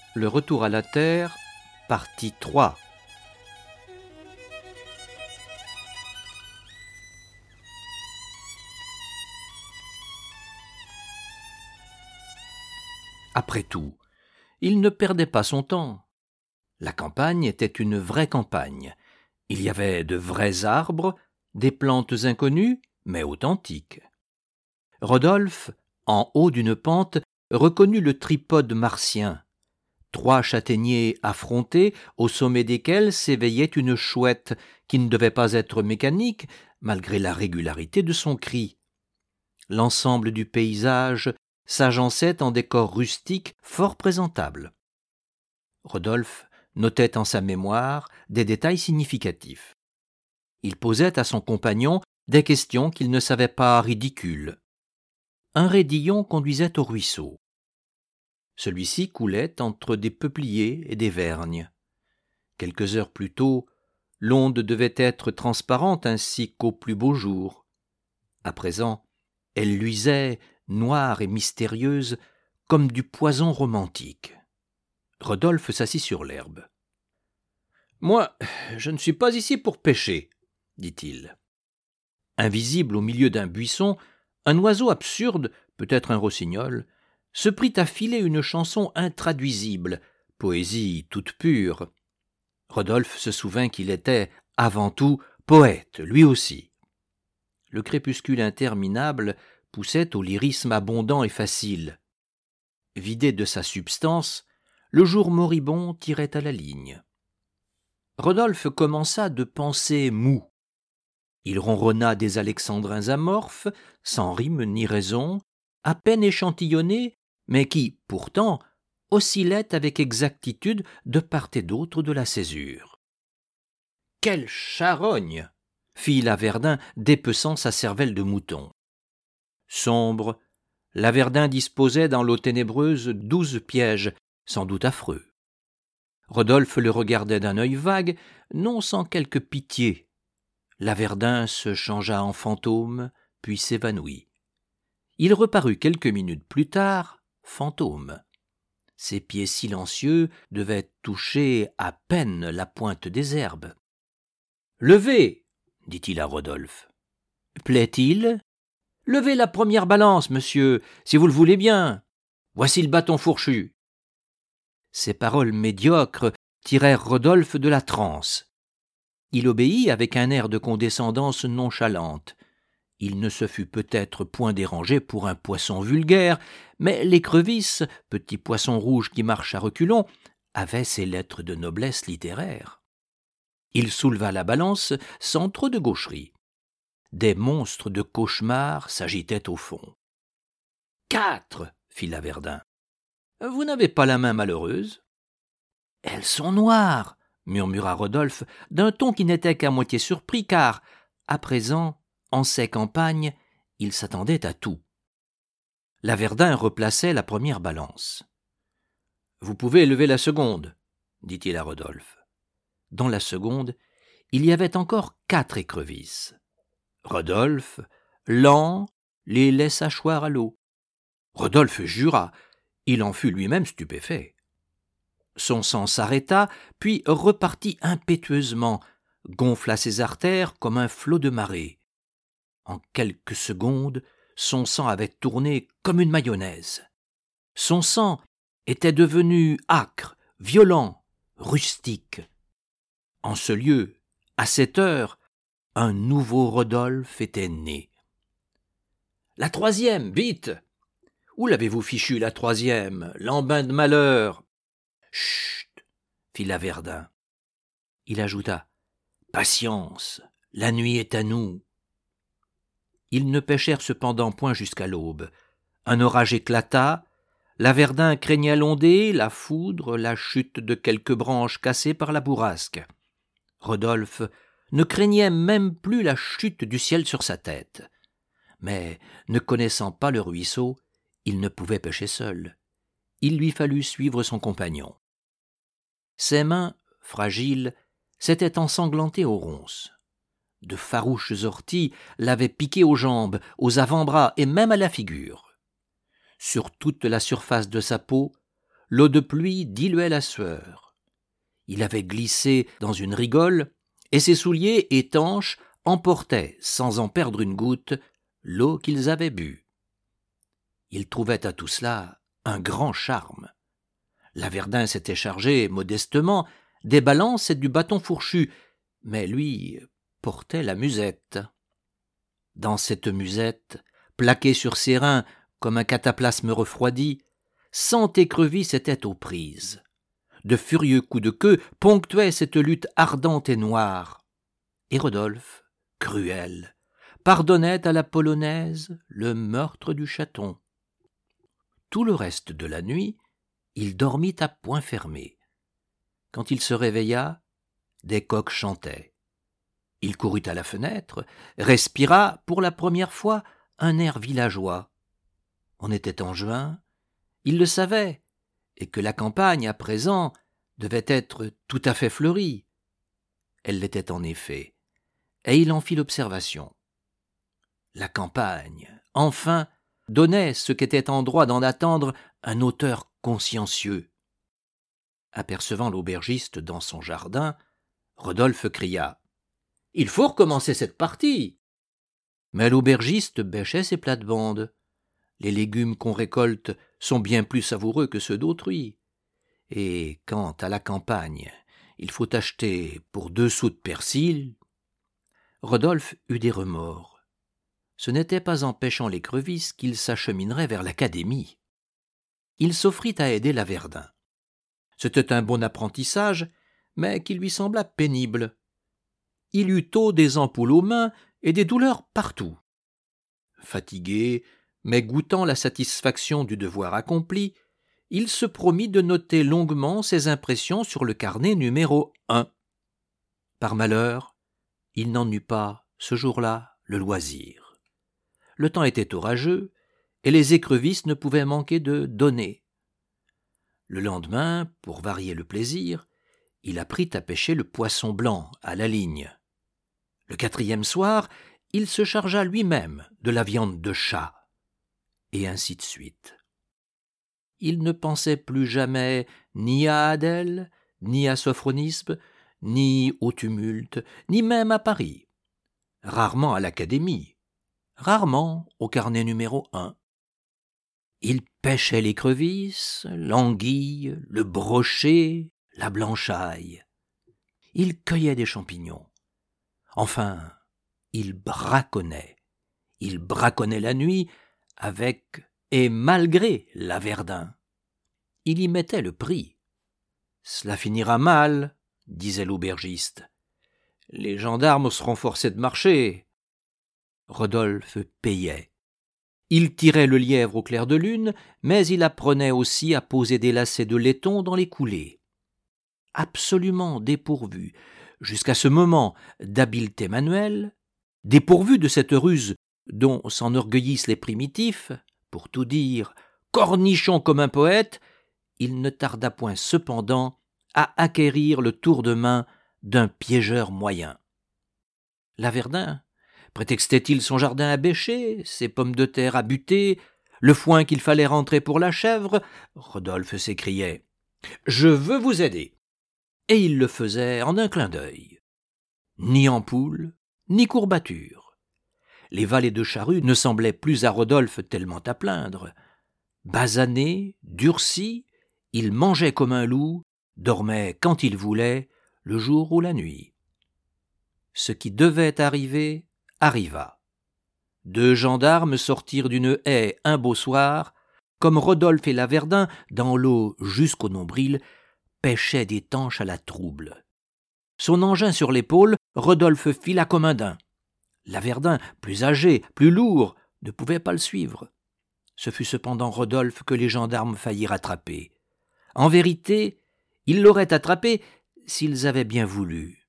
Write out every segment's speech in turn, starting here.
Le retour à la Terre, partie 3. Après tout, il ne perdait pas son temps. La campagne était une vraie campagne. Il y avait de vrais arbres, des plantes inconnues, mais authentiques. Rodolphe, en haut d'une pente, reconnut le tripode martien. 3 châtaigniers affrontés, au sommet desquels s'éveillait une chouette qui ne devait pas être mécanique, malgré la régularité de son cri. L'ensemble du paysage s'agençait en décor rustique fort présentable. Rodolphe notait en sa mémoire des détails significatifs. Il posait à son compagnon des questions qu'il ne savait pas ridicules. Un raidillon conduisait au ruisseau. Celui-ci coulait entre des peupliers et des vergnes. Quelques heures plus tôt, l'onde devait être transparente ainsi qu'au plus beau jour. À présent, elle luisait, noire et mystérieuse, comme du poison romantique. Rodolphe s'assit sur l'herbe. « Moi, je ne suis pas ici pour pêcher, » dit-il. Invisible au milieu d'un buisson, un oiseau absurde, peut-être un rossignol, se prit à filer une chanson intraduisible, poésie toute pure. Rodolphe se souvint qu'il était, avant tout, poète, lui aussi. Le crépuscule interminable poussait au lyrisme abondant et facile. Vidé de sa substance, le jour moribond tirait à la ligne. Rodolphe commença de penser mou. Il ronronna des alexandrins amorphes, sans rime ni raison, à peine échantillonnés, mais qui, pourtant, oscillaient avec exactitude de part et d'autre de la césure. « Quelle charogne !» fit Laverdin, dépeçant sa cervelle de mouton. Sombre, Laverdin disposait dans l'eau ténébreuse 12 pièges, sans doute affreux. Rodolphe le regardait d'un œil vague, non sans quelque pitié. Laverdin se changea en fantôme, puis s'évanouit. Il reparut quelques minutes plus tard, fantôme. Ses pieds silencieux devaient toucher à peine la pointe des herbes. « Levez !» dit-il à Rodolphe. « Plaît-il ? Levez la première balance, monsieur, si vous le voulez bien. Voici le bâton fourchu. » Ces paroles médiocres tirèrent Rodolphe de la transe. Il obéit avec un air de condescendance nonchalante. Il ne se fût peut-être point dérangé pour un poisson vulgaire, mais l'écrevisse, petit poisson rouge qui marche à reculons, avait ses lettres de noblesse littéraire. Il souleva la balance sans trop de gaucherie. Des monstres de cauchemar s'agitaient au fond. « 4 » fit Laverdin. « Vous n'avez pas la main malheureuse ?»« Elles sont noires » murmura Rodolphe d'un ton qui n'était qu'à moitié surpris, car, à présent, en ces campagnes, il s'attendait à tout. Laverdin replaçait la première balance. « Vous pouvez lever la seconde, » dit-il à Rodolphe. Dans la seconde, il y avait encore 4 écrevisses. Rodolphe, lent, les laissa choir à l'eau. Rodolphe jura, il en fut lui-même stupéfait. Son sang s'arrêta, puis repartit impétueusement, gonfla ses artères comme un flot de marée. En quelques secondes, son sang avait tourné comme une mayonnaise. Son sang était devenu âcre, violent, rustique. En ce lieu, à cette heure, un nouveau Rodolphe était né. « La troisième, vite ! Où l'avez-vous fichu, la troisième, lambin de malheur !»« Chut !» fit Laverdin. Il ajouta « Patience, la nuit est à nous. » Ils ne pêchèrent cependant point jusqu'à l'aube. Un orage éclata, Laverdin craignait l'ondée, la foudre, la chute de quelques branches cassées par la bourrasque. Rodolphe ne craignait même plus la chute du ciel sur sa tête. Mais, ne connaissant pas le ruisseau, il ne pouvait pêcher seul. Il lui fallut suivre son compagnon. Ses mains, fragiles, s'étaient ensanglantées aux ronces. De farouches orties l'avaient piqué aux jambes, aux avant-bras et même à la figure. Sur toute la surface de sa peau, l'eau de pluie diluait la sueur. Il avait glissé dans une rigole, et ses souliers étanches emportaient, sans en perdre une goutte, l'eau qu'ils avaient bue. Il trouvait à tout cela un grand charme. Laverdun s'était chargé, modestement, des balances et du bâton fourchu, mais lui portait la musette. Dans cette musette, plaquée sur ses reins comme un cataplasme refroidi, 100 écrevisses étaient aux prises. De furieux coups de queue ponctuaient cette lutte ardente et noire. Et Rodolphe, cruel, pardonnait à la polonaise le meurtre du chaton. Tout le reste de la nuit, il dormit à poing fermé. Quand il se réveilla, des coqs chantaient. Il courut à la fenêtre, respira pour la première fois un air villageois. On était en juin, il le savait, et que la campagne, à présent, devait être tout à fait fleurie. Elle l'était en effet, et il en fit l'observation. La campagne, enfin, donnait ce qu'était en droit d'en attendre un auteur consciencieux. Apercevant l'aubergiste dans son jardin, Rodolphe cria « Il faut recommencer cette partie !» Mais l'aubergiste bêchait ses plates-bandes. Les légumes qu'on récolte sont bien plus savoureux que ceux d'autrui. Et quand, à la campagne, il faut acheter pour 2 sous de persil, Rodolphe eut des remords. Ce n'était pas en pêchant l'écrevisse qu'il s'acheminerait vers l'académie. Il s'offrit à aider Laverdun. C'était un bon apprentissage, mais qui lui sembla pénible. Il eut tôt des ampoules aux mains et des douleurs partout. Fatigué, mais goûtant la satisfaction du devoir accompli, il se promit de noter longuement ses impressions sur le carnet numéro 1. Par malheur, il n'en eut pas, ce jour-là, le loisir. Le temps était orageux, et les écrevisses ne pouvaient manquer de donner. Le lendemain, pour varier le plaisir, il apprit à pêcher le poisson blanc à la ligne. Le 4e soir, il se chargea lui-même de la viande de chat, et ainsi de suite. Il ne pensait plus jamais ni à Adèle, ni à Sophronisbe, ni au tumulte, ni même à Paris. Rarement à l'académie, rarement au carnet numéro 1. Il pêchait l'écrevisse, l'anguille, le brochet, la blanchaille. Il cueillait des champignons. Enfin, il braconnait. Il braconnait la nuit avec et malgré Laverdun. Il y mettait le prix. « Cela finira mal, » disait l'aubergiste. « Les gendarmes seront forcés de marcher. » Rodolphe payait. Il tirait le lièvre au clair de lune, mais il apprenait aussi à poser des lacets de laiton dans les coulées. Absolument dépourvu, jusqu'à ce moment, d'habileté manuelle, dépourvu de cette ruse dont s'enorgueillissent les primitifs, pour tout dire, cornichon comme un poète, il ne tarda point cependant à acquérir le tour de main d'un piégeur moyen. Laverdun prétextait-il son jardin à bêcher, ses pommes de terre à buter, le foin qu'il fallait rentrer pour la chèvre? Rodolphe s'écriait « Je veux vous aider !» Et il le faisait en un clin d'œil. Ni ampoule, ni courbature. Les valets de charrue ne semblaient plus à Rodolphe tellement à plaindre. Basané, durci, il mangeait comme un loup, dormait quand il voulait, le jour ou la nuit. Ce qui devait arriver arriva. 2 gendarmes sortirent d'une haie un beau soir, comme Rodolphe et Laverdun, dans l'eau jusqu'au nombril, pêchaient des tanches à la trouble. Son engin sur l'épaule, Rodolphe fila comme un daim. Laverdun, plus âgé, plus lourd, ne pouvait pas le suivre. Ce fut cependant Rodolphe que les gendarmes faillirent attraper. En vérité, ils l'auraient attrapé s'ils avaient bien voulu.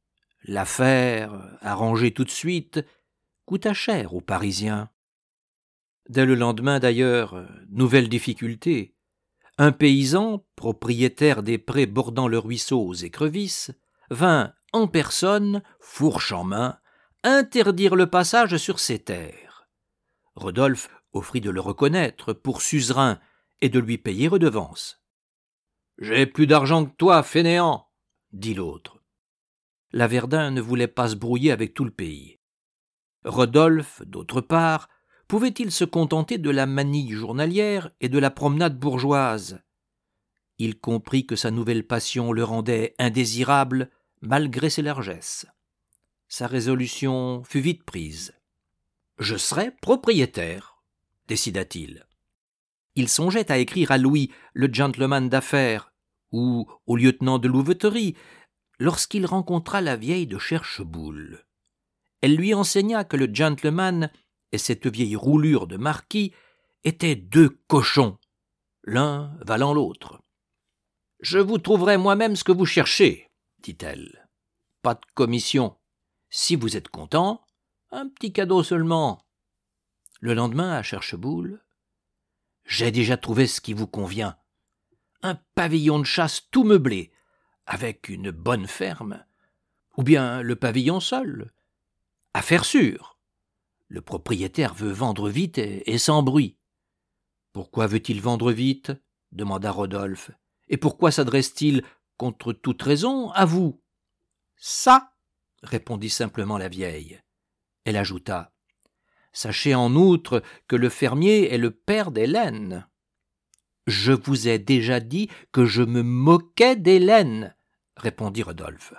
L'affaire, arrangée tout de suite, coûta cher aux Parisiens. Dès le lendemain, d'ailleurs, nouvelle difficulté. Un paysan, propriétaire des prés bordant le ruisseau aux écrevisses, vint en personne, fourche en main, interdire le passage sur ses terres. Rodolphe offrit de le reconnaître pour suzerain et de lui payer redevance. « J'ai plus d'argent que toi, fainéant !» dit l'autre. Laverdun ne voulait pas se brouiller avec tout le pays. Rodolphe, d'autre part, pouvait-il se contenter de la manille journalière et de la promenade bourgeoise ? Il comprit que sa nouvelle passion le rendait indésirable malgré ses largesses. Sa résolution fut vite prise. « Je serai propriétaire », décida-t-il. Il songeait à écrire à Louis, le gentleman d'affaires, ou au lieutenant de louveterie, lorsqu'il rencontra la vieille de Chercheboul. Elle lui enseigna que le gentleman et cette vieille roulure de marquis étaient deux cochons, l'un valant l'autre. « Je vous trouverai moi-même ce que vous cherchez, » dit-elle. « Pas de commission. Si vous êtes content, un petit cadeau seulement. » Le lendemain, à Chercheboul, « J'ai déjà trouvé ce qui vous convient. Un pavillon de chasse tout meublé, avec une bonne ferme, ou bien le pavillon seul. Affaire sûre. Le propriétaire veut vendre vite et sans bruit. »« Pourquoi veut-il vendre vite ?» demanda Rodolphe. « Et pourquoi s'adresse-t-il, contre toute raison, à vous ?»« Ça !» répondit simplement la vieille. Elle ajouta. « Sachez en outre que le fermier est le père d'Hélène. »« Je vous ai déjà dit que je me moquais d'Hélène, » répondit Rodolphe.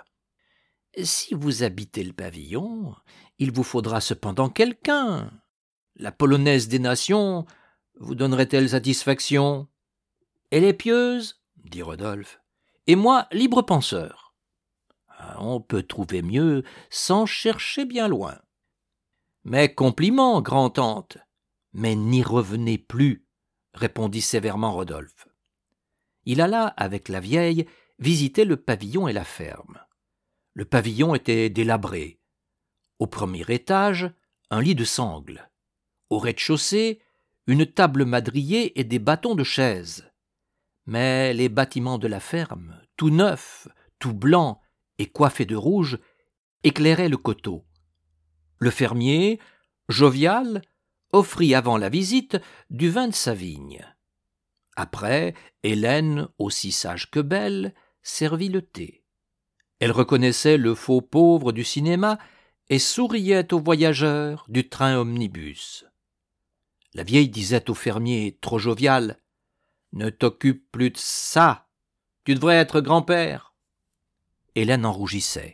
« Si vous habitez le pavillon, il vous faudra cependant quelqu'un. La polonaise des nations vous donnerait-elle satisfaction ? » « Elle est pieuse, » dit Rodolphe, « et moi libre penseur. » « On peut trouver mieux sans chercher bien loin. »« Mes compliments, grand-tante. »« Mais n'y revenez plus, » répondit sévèrement Rodolphe. Il alla, avec la vieille, visiter le pavillon et la ferme. Le pavillon était délabré. Au premier étage, un lit de sangle. Au rez-de-chaussée, une table madrier et des bâtons de chaise. Mais les bâtiments de la ferme, tout neufs, tout blancs et coiffés de rouge, éclairaient le coteau. Le fermier, jovial, offrit avant la visite du vin de sa vigne. Après, Hélène, aussi sage que belle, servit le thé. Elle reconnaissait le faux pauvre du cinéma et souriait aux voyageurs du train omnibus. La vieille disait au fermier, trop jovial, « Ne t'occupe plus de ça, tu devrais être grand-père. » Hélène en rougissait.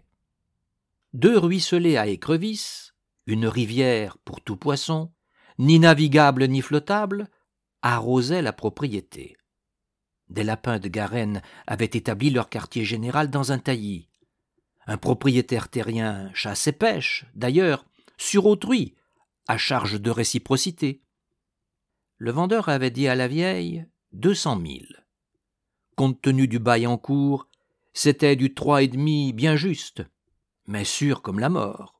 Deux ruisselets à écrevisses, une rivière pour tout poisson, ni navigable ni flottable, arrosaient la propriété. Des lapins de Garenne avaient établi leur quartier général dans un taillis. Un propriétaire terrien chasse et pêche, d'ailleurs, sur autrui, à charge de réciprocité. Le vendeur avait dit à la vieille 200 000. Compte tenu du bail en cours, c'était du 3,5 bien juste, mais sûr comme la mort.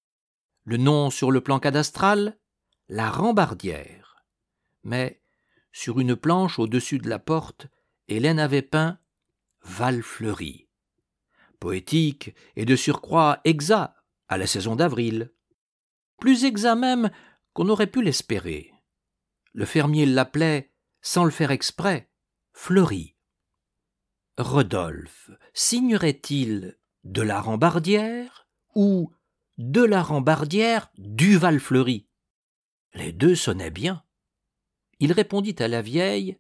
Le nom sur le plan cadastral, la Rambardière. Mais sur une planche au-dessus de la porte, Hélène avait peint Valfleury. Poétique et de surcroît exact à la saison d'avril. Plus exact même qu'on aurait pu l'espérer. Le fermier l'appelait, sans le faire exprès, Fleury. Rodolphe signerait-il de la Rambardière ou de la Rambardière du Valfleury? Les deux sonnaient bien. Il répondit à la vieille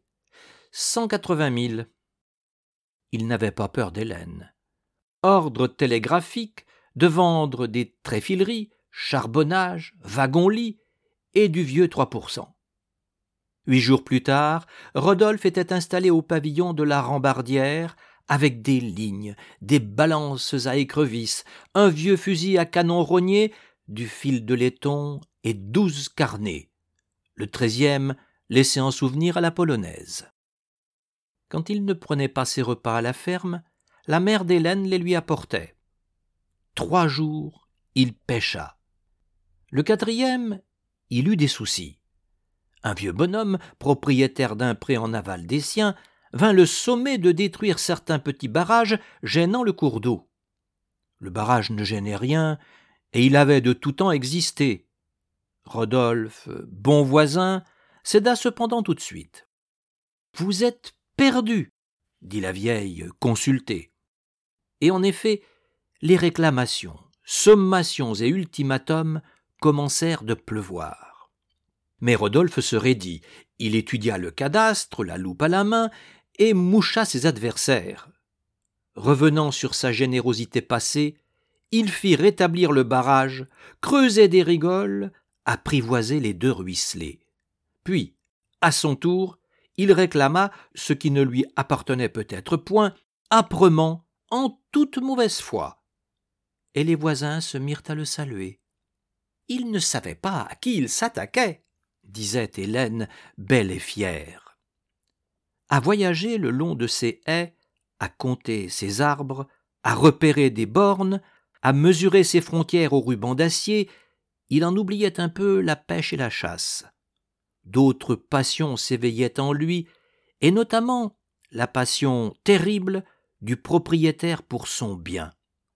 180 000. Il n'avait pas peur d'Hélène. Ordre télégraphique de vendre des tréfileries, charbonnage, wagons-lits et du vieux 3%. 8 jours plus tard, Rodolphe était installé au pavillon de la Rambardière avec des lignes, des balances à écrevisses, un vieux fusil à canon rogné, du fil de laiton et 12 carnets. Le 13e laissé en souvenir à la polonaise. Quand il ne prenait pas ses repas à la ferme, la mère d'Hélène les lui apportait. 3 jours, il pêcha. Le 4e, il eut des soucis. Un vieux bonhomme, propriétaire d'un pré en aval des siens, vint le sommer de détruire certains petits barrages gênant le cours d'eau. Le barrage ne gênait rien, et il avait de tout temps existé. Rodolphe, bon voisin, céda cependant tout de suite. « Vous êtes perdu !» dit la vieille, consultée. Et en effet, les réclamations, sommations et ultimatums commencèrent de pleuvoir. Mais Rodolphe se raidit, il étudia le cadastre, la loupe à la main, et moucha ses adversaires. Revenant sur sa générosité passée, il fit rétablir le barrage, creuser des rigoles, apprivoiser les 2 ruisselets. Puis, à son tour, il réclama ce qui ne lui appartenait peut-être point, âprement, en toute mauvaise foi. Et les voisins se mirent à le saluer. Il ne savait pas à qui il s'attaquait, disait Hélène, belle et fière. À voyager le long de ces haies, à compter ses arbres, à repérer des bornes, à mesurer ses frontières au ruban d'acier, il en oubliait un peu la pêche et la chasse. D'autres passions s'éveillaient en lui, et notamment la passion terrible du propriétaire pour son bien.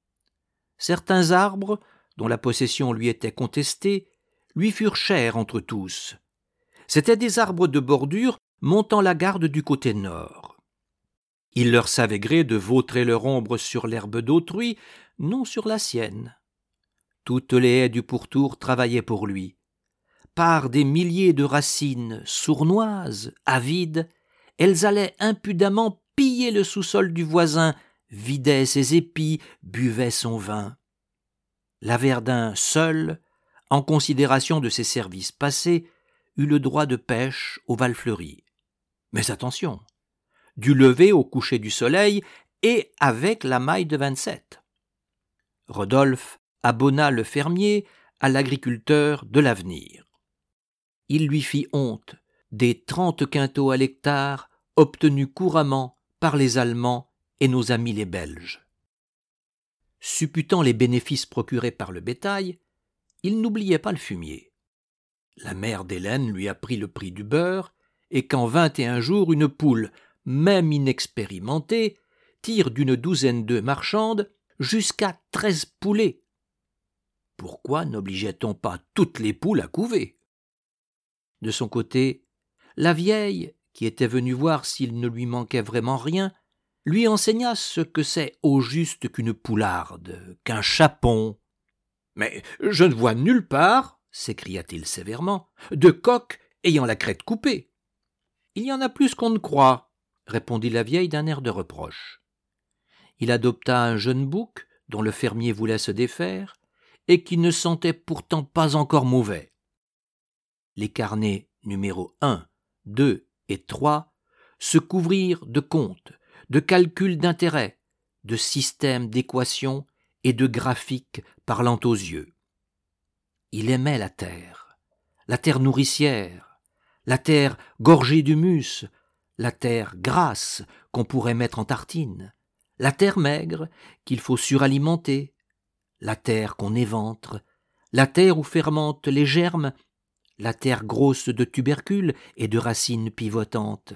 Certains arbres, dont la possession lui était contestée, lui furent chers entre tous. C'étaient des arbres de bordure montant la garde du côté nord. Il leur savait gré de vautrer leur ombre sur l'herbe d'autrui, non sur la sienne. Toutes les haies du pourtour travaillaient pour lui. Par des milliers de racines sournoises, avides, elles allaient impudemment piller le sous-sol du voisin, vidaient ses épis, buvaient son vin. Laverdun seul, en considération de ses services passés, eut le droit de pêche au Val-Fleuri. Mais attention, du lever au coucher du soleil et avec la maille de 27. Rodolphe abonna le fermier à l'agriculteur de l'avenir. Il lui fit honte des 30 quintaux à l'hectare obtenus couramment par les Allemands et nos amis les Belges. Supputant les bénéfices procurés par le bétail, il n'oubliait pas le fumier. La mère d'Hélène lui apprit le prix du beurre, et qu'en 21 jours une poule, même inexpérimentée, tire d'une douzaine d'œufs marchandes jusqu'à 13 poulets. Pourquoi n'obligeait-on pas toutes les poules à couver ? De son côté, la vieille, qui était venue voir s'il ne lui manquait vraiment rien, lui enseigna ce que c'est au juste qu'une poularde, qu'un chapon. « Mais je ne vois nulle part, s'écria-t-il sévèrement, de coq ayant la crête coupée. »« Il y en a plus qu'on ne croit, » répondit la vieille d'un air de reproche. Il adopta un jeune bouc dont le fermier voulait se défaire et qui ne sentait pourtant pas encore mauvais. Les carnets numéros 1, 2 et 3 se couvrirent de comptes, de calculs d'intérêt, de systèmes d'équations et de graphiques parlant aux yeux. Il aimait la terre nourricière, la terre gorgée d'humus, la terre grasse qu'on pourrait mettre en tartine, la terre maigre qu'il faut suralimenter, la terre qu'on éventre, la terre où fermentent les germes, la terre grosse de tubercules et de racines pivotantes.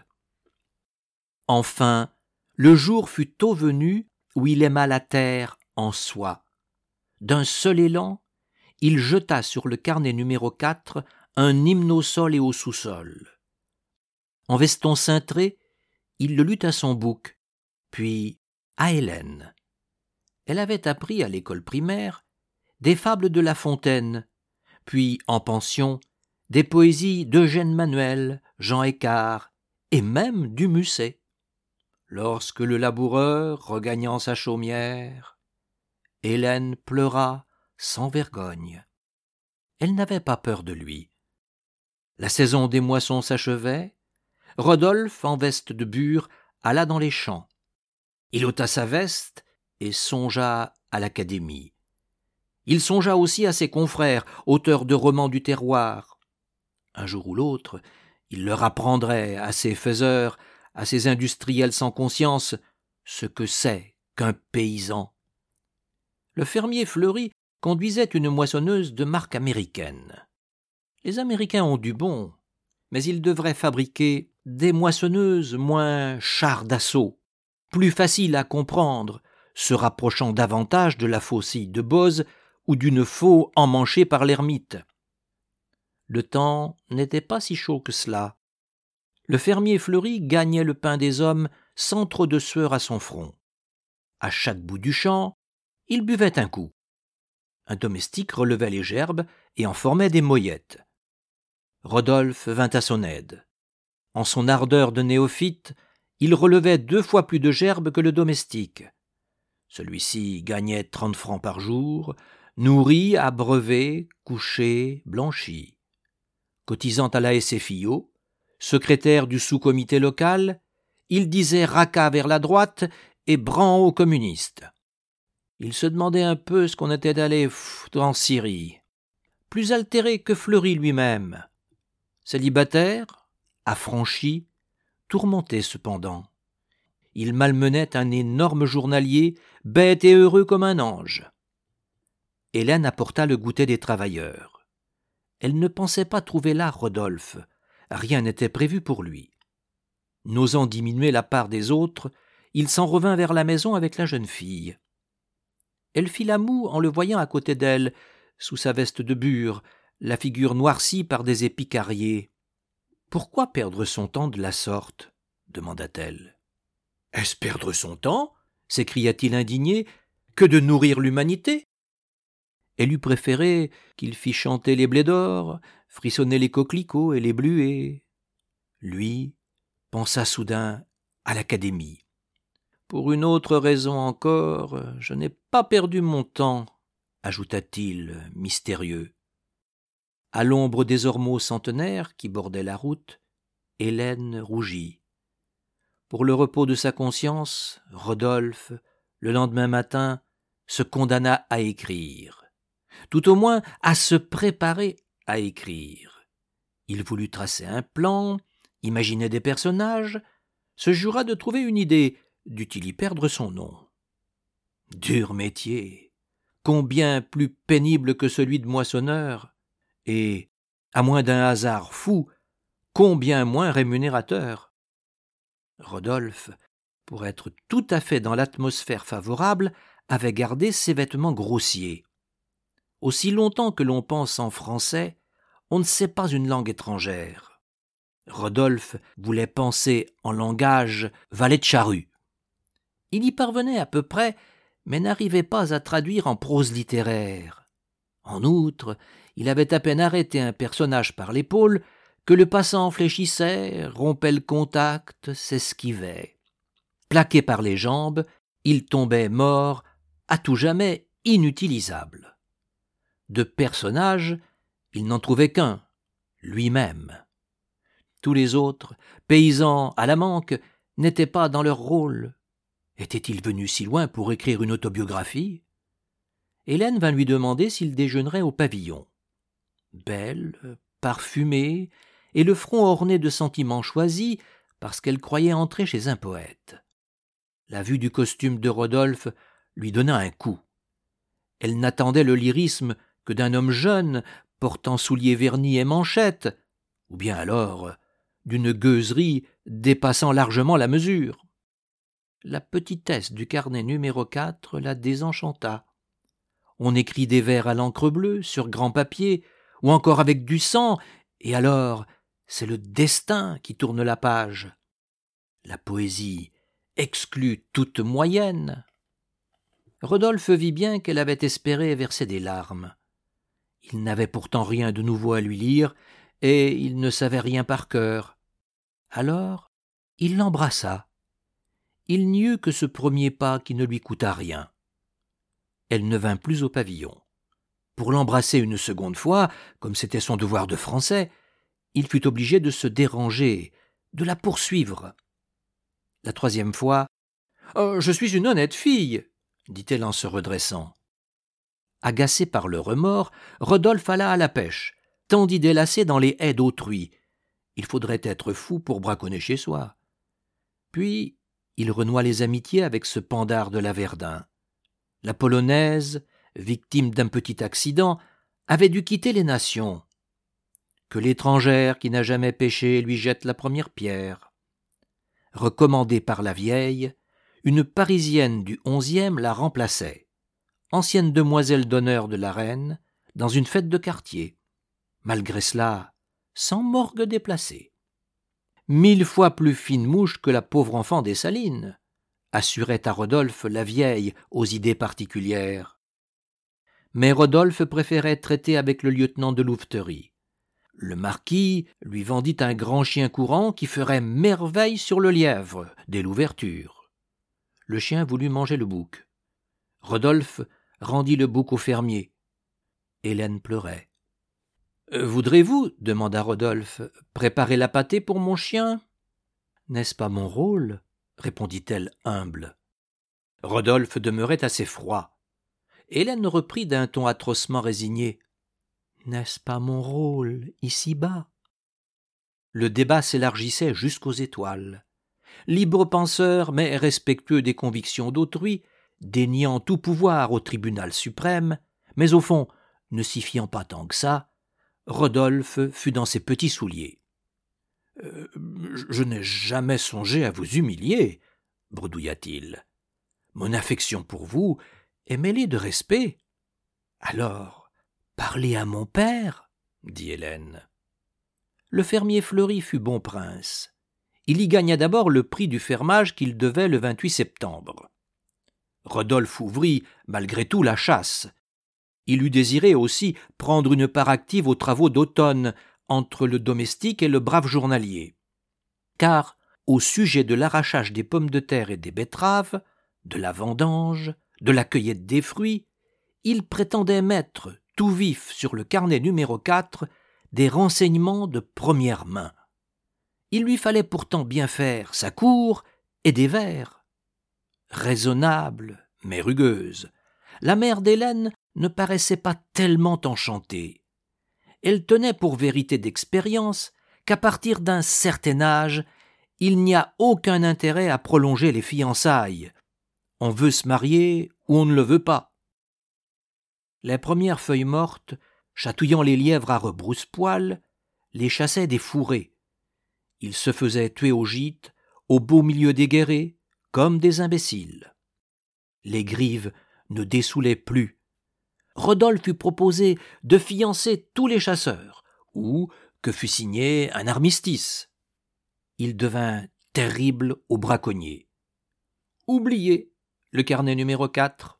Enfin, le jour fut tôt venu où il aima la terre en soi. D'un seul élan, il jeta sur le carnet numéro 4 un hymne au sol et au sous-sol. En veston cintré, il le lut à son bouc, puis à Hélène. Elle avait appris à l'école primaire des fables de La Fontaine, puis en pension des poésies d'Eugène Manuel, Jean Écart et même du Musset. Lorsque le laboureur, regagnant sa chaumière, Hélène pleura sans vergogne. Elle n'avait pas peur de lui. La saison des moissons s'achevait. Rodolphe, en veste de bure, alla dans les champs. Il ôta sa veste et songea à l'académie. Il songea aussi à ses confrères, auteurs de romans du terroir. Un jour ou l'autre, il leur apprendrait à ces faiseurs, à ces industriels sans conscience, ce que c'est qu'un paysan. Le fermier Fleury conduisait une moissonneuse de marque américaine. Les Américains ont du bon, mais ils devraient fabriquer des moissonneuses moins chars d'assaut, plus faciles à comprendre, se rapprochant davantage de la faucille de Boz ou d'une faux emmanchée par l'ermite. Le temps n'était pas si chaud que cela. Le fermier Fleury gagnait le pain des hommes sans trop de sueur à son front. À chaque bout du champ, il buvait un coup. Un domestique relevait les gerbes et en formait des moyettes. Rodolphe vint à son aide. En son ardeur de néophyte, il relevait 2 fois plus de gerbes que le domestique. Celui-ci gagnait 30 francs par jour, nourri, abreuvé, couché, blanchi. Cotisant à la SFIO, secrétaire du sous-comité local, il disait raca vers la droite et bran aux communistes. Il se demandait un peu ce qu'on était allé foutre en Syrie. Plus altéré que Fleury lui-même. Célibataire, affranchi, tourmenté cependant. Il malmenait un énorme journalier, bête et heureux comme un ange. Hélène apporta le goûter des travailleurs. Elle ne pensait pas trouver là Rodolphe. Rien n'était prévu pour lui. N'osant diminuer la part des autres, il s'en revint vers la maison avec la jeune fille. Elle fit la moue en le voyant à côté d'elle, sous sa veste de bure, la figure noircie par des épis carriés. « Pourquoi perdre son temps de la sorte ?» demanda-t-elle. « Est-ce perdre son temps ?» s'écria-t-il indigné, « que de nourrir l'humanité ?» Elle eût préféré qu'il fît chanter les blés d'or, frissonner les coquelicots et les bluets. Lui pensa soudain à l'Académie. « Pour une autre raison encore, je n'ai pas perdu mon temps, » ajouta-t-il, mystérieux. À l'ombre des ormeaux centenaires qui bordaient la route, Hélène rougit. Pour le repos de sa conscience, Rodolphe, le lendemain matin, se condamna à écrire. Tout au moins à se préparer à écrire. Il voulut tracer un plan, imaginer des personnages, se jura de trouver une idée, dût-il y perdre son nom. Dur métier, combien plus pénible que celui de moissonneur, et, à moins d'un hasard fou, combien moins rémunérateur. Rodolphe, pour être tout à fait dans l'atmosphère favorable, avait gardé ses vêtements grossiers. Aussi longtemps que l'on pense en français, on ne sait pas une langue étrangère. Rodolphe voulait penser en langage valet de charrue. Il y parvenait à peu près, mais n'arrivait pas à traduire en prose littéraire. En outre, il avait à peine arrêté un personnage par l'épaule que le passant fléchissait, rompait le contact, s'esquivait. Plaqué par les jambes, il tombait mort, à tout jamais inutilisable. De personnage, il n'en trouvait qu'un, lui-même. Tous les autres, paysans à la manque, n'étaient pas dans leur rôle. Était-il venu si loin pour écrire une autobiographie ? Hélène vint lui demander s'il déjeunerait au pavillon. Belle, parfumée, et le front orné de sentiments choisis, parce qu'elle croyait entrer chez un poète. La vue du costume de Rodolphe lui donna un coup. Elle n'attendait le lyrisme que d'un homme jeune, portant souliers vernis et manchettes, ou bien alors d'une gueuserie dépassant largement la mesure. La petitesse du carnet numéro 4 la désenchanta. On écrit des vers à l'encre bleue, sur grand papier, ou encore avec du sang, et alors c'est le destin qui tourne la page. La poésie exclut toute moyenne. Rodolphe vit bien qu'elle avait espéré verser des larmes. Il n'avait pourtant rien de nouveau à lui lire, et il ne savait rien par cœur. Alors, il l'embrassa. Il n'y eut que ce premier pas qui ne lui coûta rien. Elle ne vint plus au pavillon. Pour l'embrasser une seconde fois, comme c'était son devoir de Français, il fut obligé de se déranger, de la poursuivre. La troisième fois, « Je suis une honnête fille !» dit-elle en se redressant. Agacé par le remords, Rodolphe alla à la pêche, tendit des lacets dans les haies d'autrui. Il faudrait être fou pour braconner chez soi. Puis, il renoua les amitiés avec ce pendard de la Verdun. La Polonaise, victime d'un petit accident, avait dû quitter les nations. Que l'étrangère qui n'a jamais péché lui jette la première pierre. Recommandée par la vieille, une Parisienne du 11e la remplaçait, ancienne demoiselle d'honneur de la reine, dans une fête de quartier. Malgré cela, sans morgue déplacée. 1000 fois plus fine mouche que la pauvre enfant des Salines, assurait à Rodolphe la vieille aux idées particulières. Mais Rodolphe préférait traiter avec le lieutenant de louveterie. Le marquis lui vendit un grand chien courant qui ferait merveille sur le lièvre dès l'ouverture. Le chien voulut manger le bouc. Rodolphe rendit le bouc au fermier. Hélène pleurait. « Voudrez-vous, demanda Rodolphe, préparer la pâtée pour mon chien ?»« N'est-ce pas mon rôle ?» répondit-elle humble. Rodolphe demeurait assez froid. Hélène reprit d'un ton atrocement résigné. « N'est-ce pas mon rôle, ici-bas ?» Le débat s'élargissait jusqu'aux étoiles. Libre penseur, mais respectueux des convictions d'autrui, déniant tout pouvoir au tribunal suprême, mais au fond, ne s'y fiant pas tant que ça, Rodolphe fut dans ses petits souliers. « Je n'ai jamais songé à vous humilier, » bredouilla-t-il. « Mon affection pour vous est mêlée de respect. »« Alors, parlez à mon père, » dit Hélène. Le fermier Fleury fut bon prince. Il y gagna d'abord le prix du fermage qu'il devait le 28 septembre. Rodolphe ouvrit, malgré tout, la chasse. Il eût désiré aussi prendre une part active aux travaux d'automne entre le domestique et le brave journalier. Car, au sujet de l'arrachage des pommes de terre et des betteraves, de la vendange, de la cueillette des fruits, il prétendait mettre, tout vif sur le carnet numéro 4, des renseignements de première main. Il lui fallait pourtant bien faire sa cour et des vers. Raisonnable, mais rugueuse, la mère d'Hélène ne paraissait pas tellement enchantée. Elle tenait pour vérité d'expérience qu'à partir d'un certain âge, il n'y a aucun intérêt à prolonger les fiançailles. On veut se marier ou on ne le veut pas. Les premières feuilles mortes, chatouillant les lièvres à rebrousse-poil, les chassaient des fourrés. Ils se faisaient tuer au gîte, au beau milieu des guérets, comme des imbéciles. Les grives ne dessoulaient plus. Rodolphe eut proposé de fiancer tous les chasseurs, ou que fût signé un armistice. Il devint terrible aux braconniers. Oubliez le carnet numéro 4.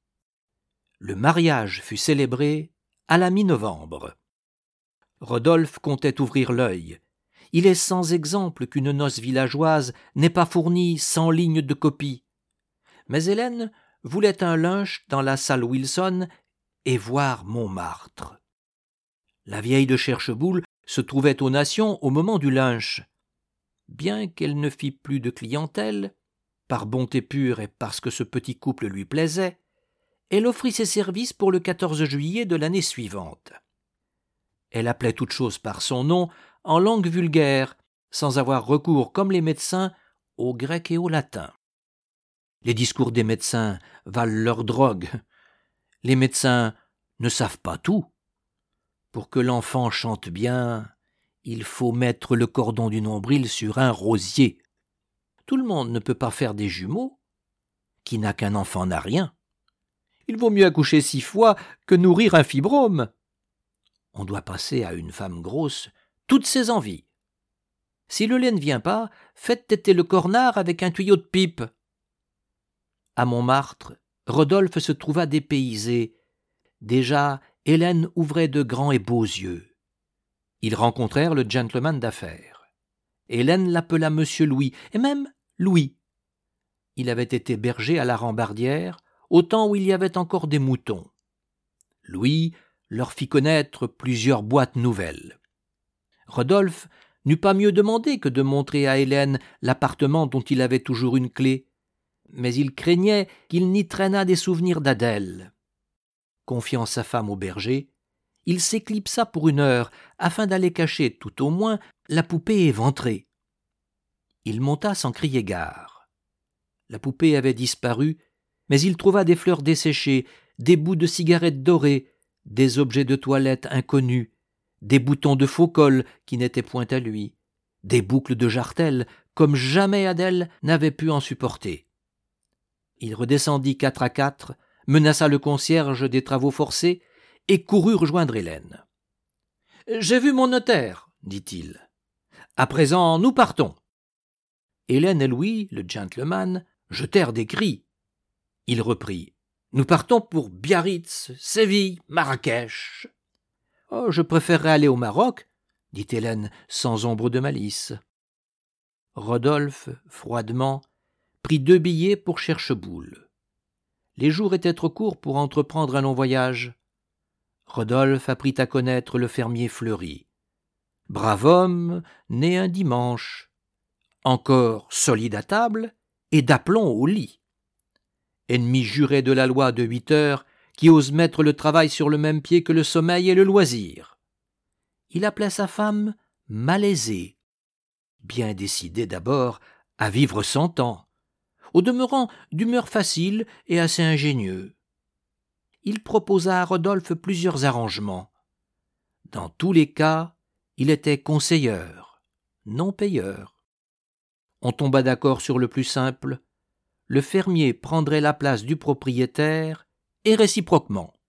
Le mariage fut célébré à la mi-novembre. Rodolphe comptait ouvrir l'œil. Il est sans exemple qu'une noce villageoise n'ait pas fourni 100 lignes de copie. Mais Hélène voulait un lunch dans la salle Wilson et voir Montmartre. La vieille de Chercheboul se trouvait aux Nations au moment du lunch. Bien qu'elle ne fît plus de clientèle, par bonté pure et parce que ce petit couple lui plaisait, elle offrit ses services pour le 14 juillet de l'année suivante. Elle appelait toute chose par son nom en langue vulgaire, sans avoir recours, comme les médecins, au grec et au latin. Les discours des médecins valent leur drogue. Les médecins ne savent pas tout. Pour que l'enfant chante bien, il faut mettre le cordon du nombril sur un rosier. Tout le monde ne peut pas faire des jumeaux. Qui n'a qu'un enfant n'a rien. Il vaut mieux accoucher 6 fois que nourrir un fibrome. On doit passer à une femme grosse toutes ses envies. Si le lait ne vient pas, faites téter le cornard avec un tuyau de pipe. À Montmartre, Rodolphe se trouva dépaysé. Déjà, Hélène ouvrait de grands et beaux yeux. Ils rencontrèrent le gentleman d'affaires. Hélène l'appela Monsieur Louis, et même Louis. Il avait été berger à la Rambardière, au temps où il y avait encore des moutons. Louis leur fit connaître plusieurs boîtes nouvelles. Rodolphe n'eut pas mieux demandé que de montrer à Hélène l'appartement dont il avait toujours une clé, mais il craignait qu'il n'y traînât des souvenirs d'Adèle. Confiant sa femme au berger, il s'éclipsa pour 1 heure afin d'aller cacher tout au moins la poupée éventrée. Il monta sans crier gare. La poupée avait disparu, mais il trouva des fleurs desséchées, des bouts de cigarettes dorées, des objets de toilette inconnus, des boutons de faux col qui n'étaient point à lui, des boucles de jartelle comme jamais Adèle n'avait pu en supporter. Il redescendit 4 à 4, menaça le concierge des travaux forcés et courut rejoindre Hélène. « J'ai vu mon notaire, dit-il. À présent, nous partons. Hélène et Louis, le gentleman, jetèrent des cris. Il reprit. Nous partons pour Biarritz, Séville, Marrakech. Oh, je préférerais aller au Maroc, dit Hélène sans ombre de malice. Rodolphe, froidement, prit 2 billets pour Cherchebourg. Les jours étaient trop courts pour entreprendre un long voyage. Rodolphe apprit à connaître le fermier Fleury. Brave homme, né un dimanche, encore solide à table et d'aplomb au lit. Ennemi juré de la loi de 8 heures, qui ose mettre le travail sur le même pied que le sommeil et le loisir. Il appelait sa femme malaisée, bien décidé d'abord à vivre 100 ans, au demeurant d'humeur facile et assez ingénieux. Il proposa à Rodolphe plusieurs arrangements. Dans tous les cas, il était conseilleur, non payeur. On tomba d'accord sur le plus simple. Le fermier prendrait la place du propriétaire et réciproquement.